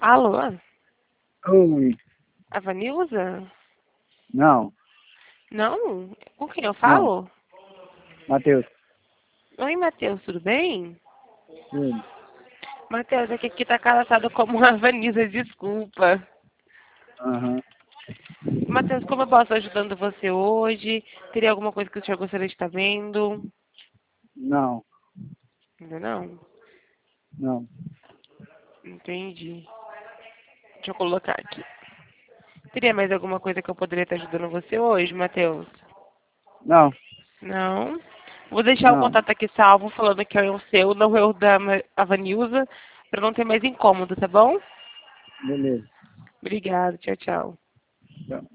Alô? Oi. A Vanilza? Não, Não? Com quem eu não. falo? Matheus. Oi, Matheus, tudo bem? Oi. Matheus, aqui tá cadastrado como a Vanilza, desculpa. Aham. Matheus, como eu posso estar ajudando você hoje? Teria alguma coisa que o senhor gostaria de estar vendo? Não, Ainda não? não. Entendi. Deixa eu colocar aqui. Teria mais alguma coisa que eu poderia estar ajudando você hoje, Matheus? Não, Não? Vou deixar o não. contato aqui salvo, falando que é o seu, não é o da Vanilza, para não ter mais incômodo, tá bom? Beleza. Obrigada, tchau, tchau. Tchau.